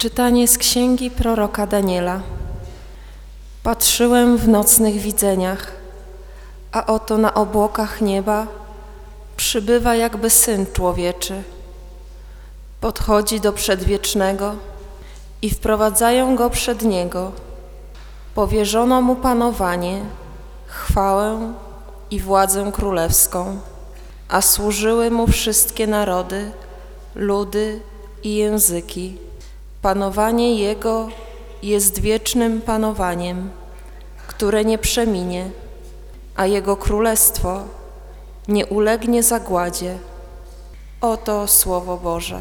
Czytanie z księgi proroka Daniela. Patrzyłem w nocnych widzeniach, a oto na obłokach nieba przybywa jakby Syn Człowieczy. Podchodzi do Przedwiecznego i wprowadzają Go przed Niego. Powierzono Mu panowanie, chwałę i władzę królewską, a służyły Mu wszystkie narody, ludy i języki. Panowanie Jego jest wiecznym panowaniem, które nie przeminie, a Jego królestwo nie ulegnie zagładzie. Oto Słowo Boże.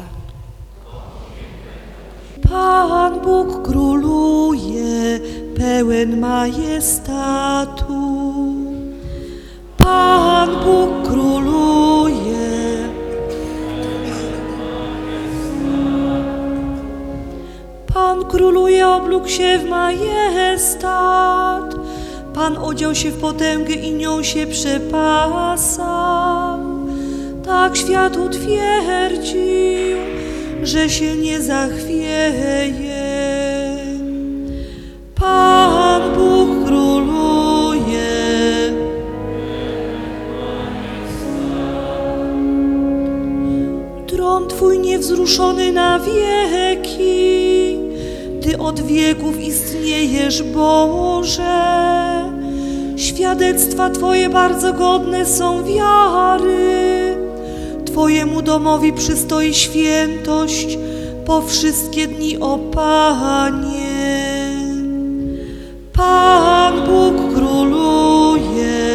Pan Bóg króluje, pełen majestatu. Pan Bóg króluje. Pan króluje, oblókł się w majestat. Pan odział się w potęgę i nią się przepasał. Tak świat utwierdził, że się nie zachwieje. Pan Bóg króluje. Tron Twój niewzruszony na wieki. Ty od wieków istniejesz, Boże. Świadectwa Twoje bardzo godne są wiary. Twojemu domowi przystoi świętość po wszystkie dni, o Panie. Pan Bóg króluje.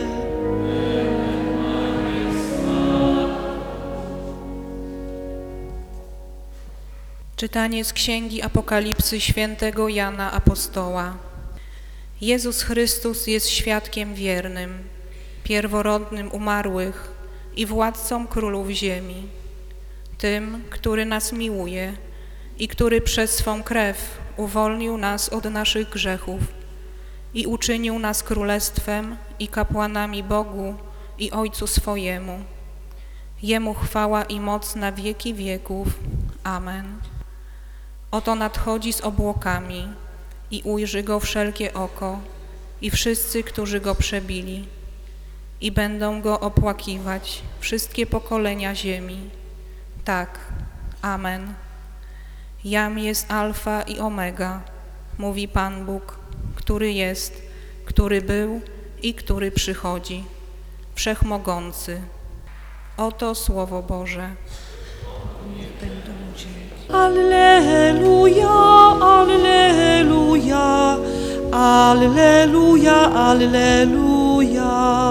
Czytanie z Księgi Apokalipsy świętego Jana Apostoła. Jezus Chrystus jest świadkiem wiernym, pierworodnym umarłych i władcą królów ziemi, tym, który nas miłuje i który przez swą krew uwolnił nas od naszych grzechów i uczynił nas królestwem i kapłanami Bogu i Ojcu swojemu. Jemu chwała i moc na wieki wieków. Amen. Oto nadchodzi z obłokami i ujrzy Go wszelkie oko i wszyscy, którzy Go przebili. I będą Go opłakiwać wszystkie pokolenia ziemi. Tak, amen. Jam jest Alfa i Omega, mówi Pan Bóg, który jest, który był i który przychodzi, Wszechmogący. Oto Słowo Boże. Niech będą dzięki. Alleluja, alleluja, alleluja, alleluja.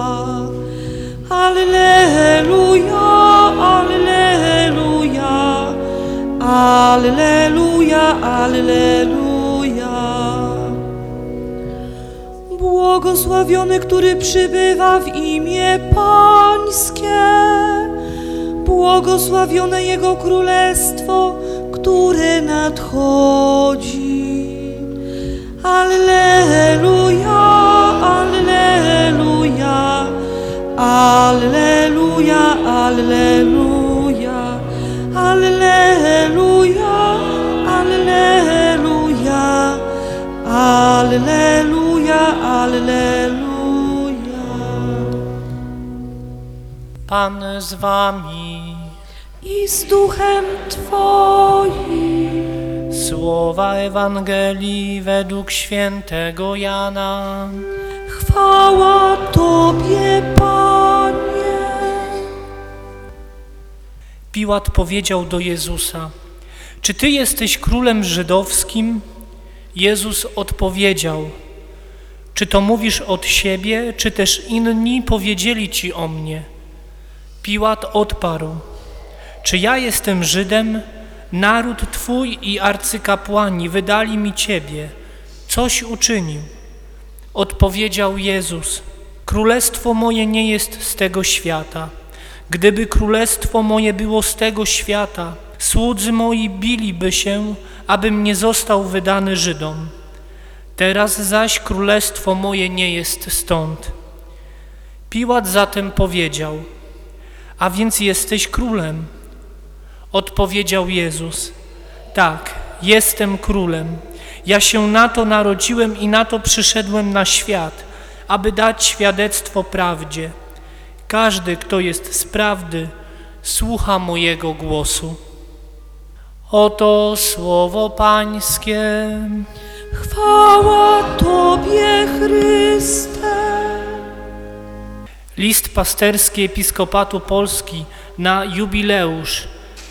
Alleluja, alleluja, alleluja, alleluja. Błogosławiony, który przybywa w imię Pańskie. Błogosławione Jego Królestwo, które nadchodzi. Alleluja, alleluja, alleluja, alleluja, alleluja, alleluja, alleluja, alleluja. Pan z wami. I z duchem Twoim. Słowa Ewangelii według świętego Jana. Chwała Tobie, Panie. Piłat powiedział do Jezusa: czy Ty jesteś królem żydowskim? Jezus odpowiedział: czy to mówisz od siebie, czy też inni powiedzieli Ci o mnie? Piłat odparł: czy ja jestem Żydem? Naród Twój i arcykapłani wydali mi Ciebie. Coś uczynił. Odpowiedział Jezus: królestwo moje nie jest z tego świata. Gdyby królestwo moje było z tego świata, słudzy moi biliby się, abym nie został wydany Żydom. Teraz zaś królestwo moje nie jest stąd. Piłat zatem powiedział: a więc jesteś królem? Odpowiedział Jezus: tak, jestem królem. Ja się na to narodziłem i na to przyszedłem na świat, aby dać świadectwo prawdzie. Każdy, kto jest z prawdy, słucha mojego głosu. Oto słowo Pańskie. Chwała Tobie, Chryste. List pasterski Episkopatu Polski na jubileusz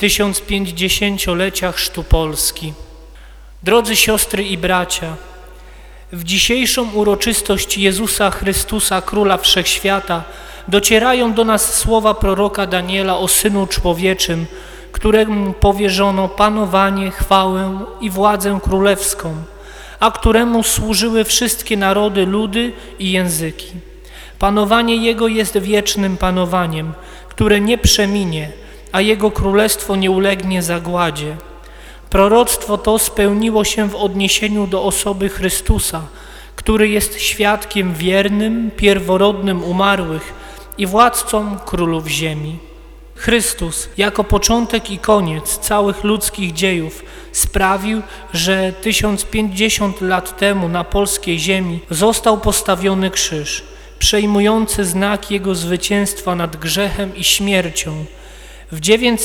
1050-lecia chrztu Polski. Drodzy siostry i bracia, w dzisiejszą uroczystość Jezusa Chrystusa, Króla Wszechświata, docierają do nas słowa proroka Daniela o Synu Człowieczym, któremu powierzono panowanie, chwałę i władzę królewską, a któremu służyły wszystkie narody, ludy i języki. Panowanie Jego jest wiecznym panowaniem, które nie przeminie, a Jego królestwo nie ulegnie zagładzie. Proroctwo to spełniło się w odniesieniu do osoby Chrystusa, który jest świadkiem wiernym, pierworodnym umarłych i władcą królów ziemi. Chrystus, jako początek i koniec całych ludzkich dziejów, sprawił, że 1050 lat temu na polskiej ziemi został postawiony krzyż, przejmujący znak Jego zwycięstwa nad grzechem i śmiercią. W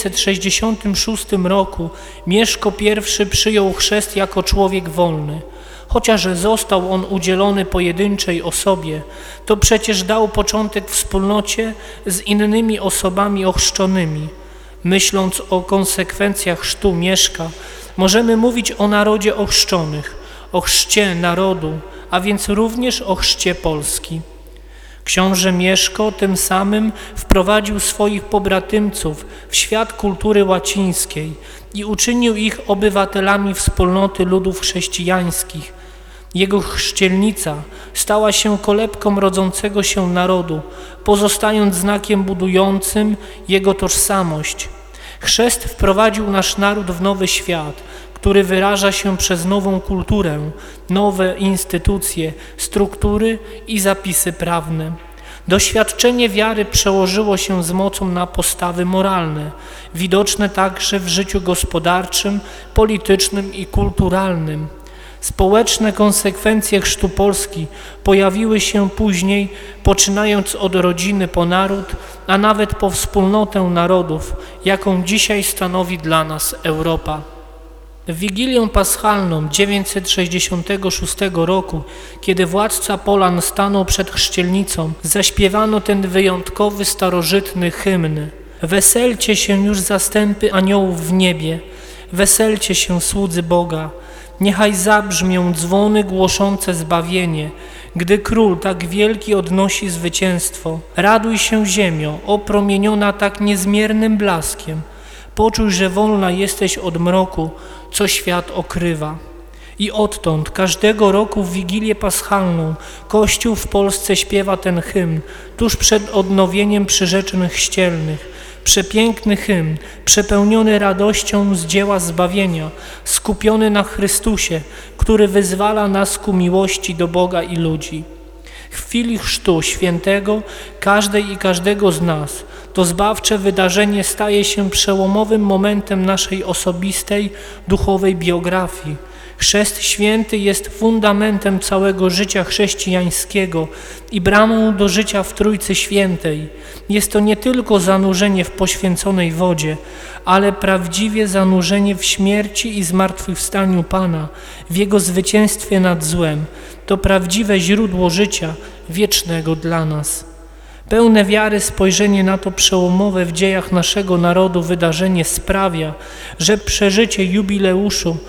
966 roku Mieszko I przyjął chrzest jako człowiek wolny. Chociaż został on udzielony pojedynczej osobie, to przecież dał początek wspólnocie z innymi osobami ochrzczonymi. Myśląc o konsekwencjach chrztu Mieszka, możemy mówić o narodzie ochrzczonych, o chrzcie narodu, a więc również o chrzcie Polski. Książę Mieszko tym samym wprowadził swoich pobratymców w świat kultury łacińskiej i uczynił ich obywatelami wspólnoty ludów chrześcijańskich. Jego chrzcielnica stała się kolebką rodzącego się narodu, pozostając znakiem budującym jego tożsamość. Chrzest wprowadził nasz naród w nowy świat, który wyraża się przez nową kulturę, nowe instytucje, struktury i zapisy prawne. Doświadczenie wiary przełożyło się z mocą na postawy moralne, widoczne także w życiu gospodarczym, politycznym i kulturalnym. Społeczne konsekwencje chrztu Polski pojawiły się później, poczynając od rodziny po naród, a nawet po wspólnotę narodów, jaką dzisiaj stanowi dla nas Europa. W Wigilię Paschalną 966 roku, kiedy władca Polan stanął przed chrzcielnicą, zaśpiewano ten wyjątkowy, starożytny hymn. Weselcie się już zastępy aniołów w niebie, weselcie się słudzy Boga. Niechaj zabrzmią dzwony głoszące zbawienie, gdy Król tak wielki odnosi zwycięstwo. Raduj się ziemio, opromieniona tak niezmiernym blaskiem. Poczuj, że wolna jesteś od mroku, co świat okrywa. I odtąd każdego roku w Wigilię Paschalną Kościół w Polsce śpiewa ten hymn tuż przed odnowieniem przyrzeczeń chrzcielnych. Przepiękny hymn, przepełniony radością z dzieła zbawienia, skupiony na Chrystusie, który wyzwala nas ku miłości do Boga i ludzi. W chwili chrztu świętego każdej i każdego z nas to zbawcze wydarzenie staje się przełomowym momentem naszej osobistej, duchowej biografii. Chrzest święty jest fundamentem całego życia chrześcijańskiego i bramą do życia w Trójcy Świętej. Jest to nie tylko zanurzenie w poświęconej wodzie, ale prawdziwie zanurzenie w śmierci i zmartwychwstaniu Pana, w Jego zwycięstwie nad złem. To prawdziwe źródło życia wiecznego dla nas. Pełne wiary spojrzenie na to przełomowe w dziejach naszego narodu wydarzenie sprawia, że przeżycie jubileuszu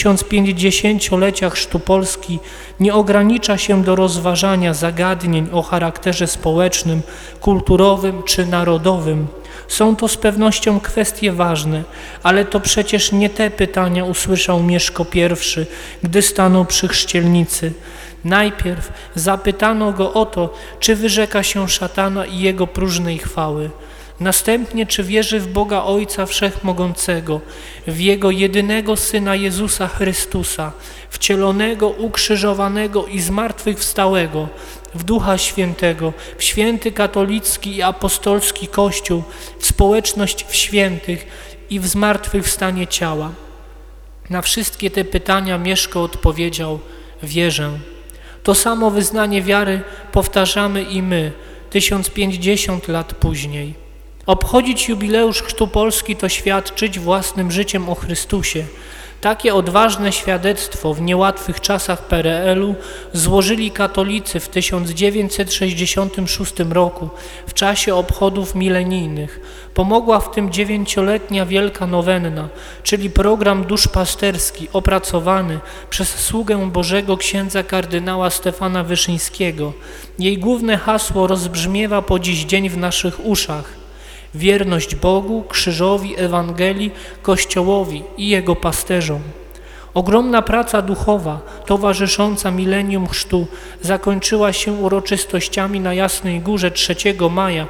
1050-lecia chrztu Polski nie ogranicza się do rozważania zagadnień o charakterze społecznym, kulturowym czy narodowym. Są to z pewnością kwestie ważne, ale to przecież nie te pytania usłyszał Mieszko I, gdy stanął przy chrzcielnicy. Najpierw zapytano go o to, czy wyrzeka się szatana i jego próżnej chwały. Następnie, czy wierzy w Boga Ojca Wszechmogącego, w Jego jedynego Syna Jezusa Chrystusa, wcielonego, ukrzyżowanego i zmartwychwstałego, w Ducha Świętego, w święty katolicki i apostolski Kościół, w społeczność w świętych i w zmartwychwstanie ciała. Na wszystkie te pytania Mieszko odpowiedział: wierzę. To samo wyznanie wiary powtarzamy i my, 1050 lat później. Obchodzić jubileusz Chrztu Polski to świadczyć własnym życiem o Chrystusie. Takie odważne świadectwo w niełatwych czasach PRL-u złożyli katolicy w 1966 roku w czasie obchodów milenijnych. Pomogła w tym 9-letnia Wielka Nowenna, czyli program duszpasterski opracowany przez sługę Bożego księdza kardynała Stefana Wyszyńskiego. Jej główne hasło rozbrzmiewa po dziś dzień w naszych uszach: wierność Bogu, krzyżowi, Ewangelii, Kościołowi i Jego pasterzom. Ogromna praca duchowa towarzysząca milenium chrztu zakończyła się uroczystościami na Jasnej Górze 3 maja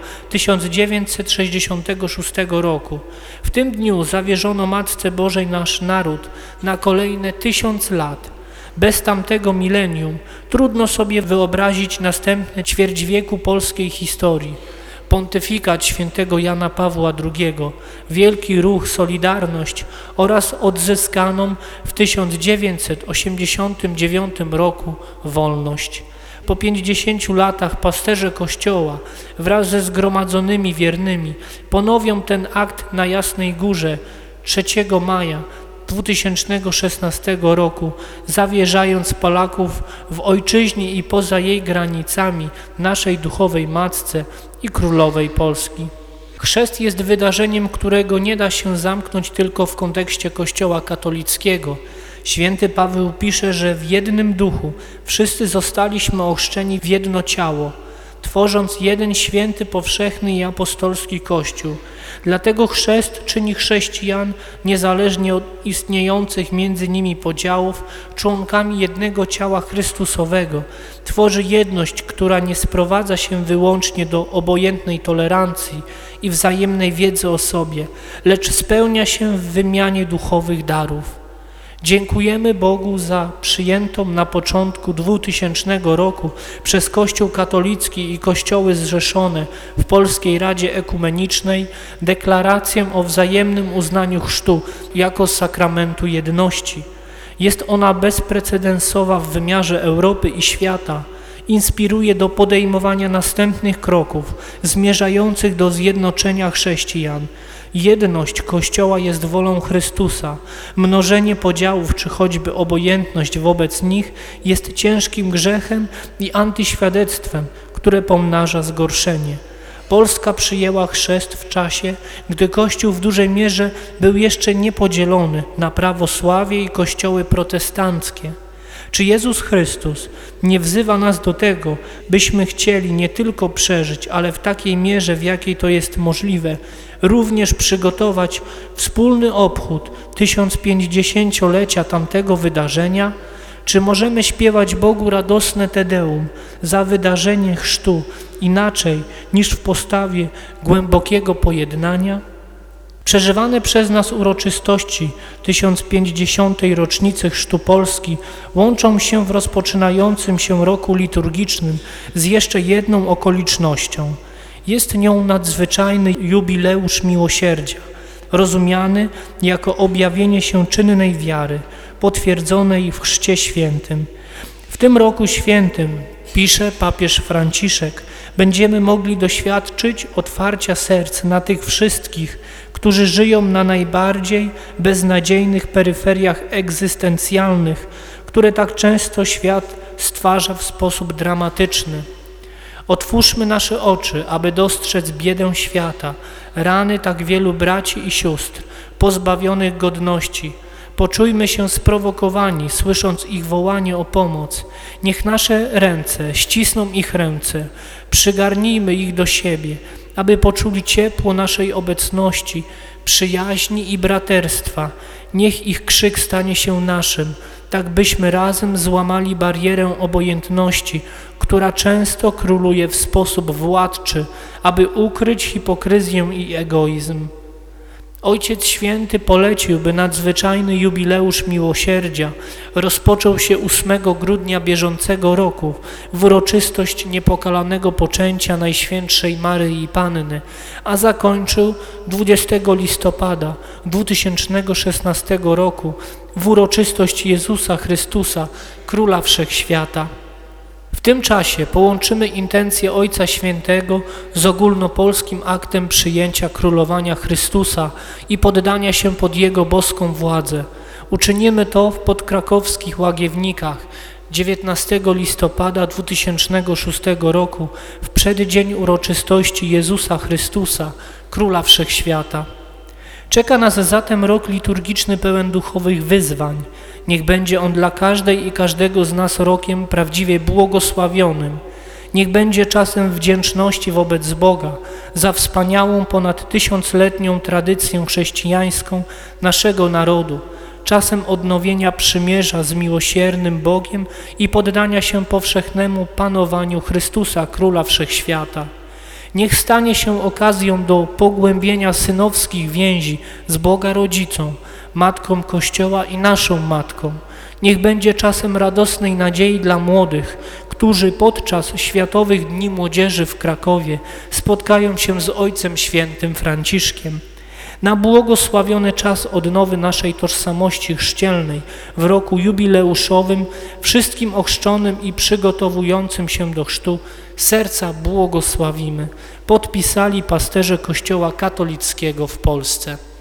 1966 roku. W tym dniu zawierzono Matce Bożej nasz naród na kolejne 1000 lat. Bez tamtego milenium trudno sobie wyobrazić następne ćwierć wieku polskiej historii. Pontyfikat świętego Jana Pawła II, wielki ruch Solidarność oraz odzyskaną w 1989 roku wolność. Po 50 latach pasterze Kościoła wraz ze zgromadzonymi wiernymi ponowią ten akt na Jasnej Górze 3 maja 2016 roku, zawierzając Polaków w ojczyźnie i poza jej granicami naszej duchowej Matce i Królowej Polski. Chrzest jest wydarzeniem, którego nie da się zamknąć tylko w kontekście Kościoła katolickiego. Święty Paweł pisze, że w jednym duchu wszyscy zostaliśmy ochrzczeni w jedno ciało, tworząc jeden święty, powszechny i apostolski Kościół. Dlatego chrzest czyni chrześcijan, niezależnie od istniejących między nimi podziałów, członkami jednego ciała Chrystusowego. Tworzy jedność, która nie sprowadza się wyłącznie do obojętnej tolerancji i wzajemnej wiedzy o sobie, lecz spełnia się w wymianie duchowych darów. Dziękujemy Bogu za przyjętą na początku 2000 roku przez Kościół katolicki i kościoły zrzeszone w Polskiej Radzie Ekumenicznej deklarację o wzajemnym uznaniu chrztu jako sakramentu jedności. Jest ona bezprecedensowa w wymiarze Europy i świata. Inspiruje do podejmowania następnych kroków zmierzających do zjednoczenia chrześcijan. Jedność Kościoła jest wolą Chrystusa. Mnożenie podziałów czy choćby obojętność wobec nich jest ciężkim grzechem i antyświadectwem, które pomnaża zgorszenie. Polska przyjęła chrzest w czasie, gdy Kościół w dużej mierze był jeszcze niepodzielony na prawosławie i kościoły protestanckie. Czy Jezus Chrystus nie wzywa nas do tego, byśmy chcieli nie tylko przeżyć, ale w takiej mierze, w jakiej to jest możliwe, również przygotować wspólny obchód 1050-lecia tamtego wydarzenia? Czy możemy śpiewać Bogu radosne Te Deum za wydarzenie chrztu inaczej niż w postawie głębokiego pojednania? Przeżywane przez nas uroczystości 1050. rocznicy Chrztu Polski łączą się w rozpoczynającym się roku liturgicznym z jeszcze jedną okolicznością. Jest nią nadzwyczajny jubileusz miłosierdzia, rozumiany jako objawienie się czynnej wiary, potwierdzonej w Chrzcie Świętym. W tym roku świętym, pisze papież Franciszek, będziemy mogli doświadczyć otwarcia serc na tych wszystkich, którzy żyją na najbardziej beznadziejnych peryferiach egzystencjalnych, które tak często świat stwarza w sposób dramatyczny. Otwórzmy nasze oczy, aby dostrzec biedę świata, rany tak wielu braci i sióstr, pozbawionych godności. Poczujmy się sprowokowani, słysząc ich wołanie o pomoc. Niech nasze ręce ścisną ich ręce, przygarnijmy ich do siebie, aby poczuli ciepło naszej obecności, przyjaźni i braterstwa. Niech ich krzyk stanie się naszym, tak byśmy razem złamali barierę obojętności, która często króluje w sposób władczy, aby ukryć hipokryzję i egoizm. Ojciec Święty polecił, by nadzwyczajny jubileusz miłosierdzia rozpoczął się 8 grudnia bieżącego roku w uroczystość niepokalanego poczęcia Najświętszej Maryi Panny, a zakończył 20 listopada 2016 roku w uroczystość Jezusa Chrystusa, Króla Wszechświata. W tym czasie połączymy intencje Ojca Świętego z ogólnopolskim aktem przyjęcia królowania Chrystusa i poddania się pod Jego boską władzę. Uczynimy to w podkrakowskich Łagiewnikach 19 listopada 2006 roku w przeddzień uroczystości Jezusa Chrystusa, Króla Wszechświata. Czeka nas zatem rok liturgiczny pełen duchowych wyzwań. Niech będzie on dla każdej i każdego z nas rokiem prawdziwie błogosławionym. Niech będzie czasem wdzięczności wobec Boga za wspaniałą ponad 1000-letnią tradycję chrześcijańską naszego narodu, czasem odnowienia przymierza z miłosiernym Bogiem i poddania się powszechnemu panowaniu Chrystusa, Króla Wszechświata. Niech stanie się okazją do pogłębienia synowskich więzi z Boga Rodzicą, Matką Kościoła i naszą Matką. Niech będzie czasem radosnej nadziei dla młodych, którzy podczas Światowych Dni Młodzieży w Krakowie spotkają się z Ojcem Świętym Franciszkiem. Na błogosławiony czas odnowy naszej tożsamości chrzcielnej w roku jubileuszowym wszystkim ochrzczonym i przygotowującym się do chrztu serca błogosławimy. Podpisali pasterze Kościoła katolickiego w Polsce.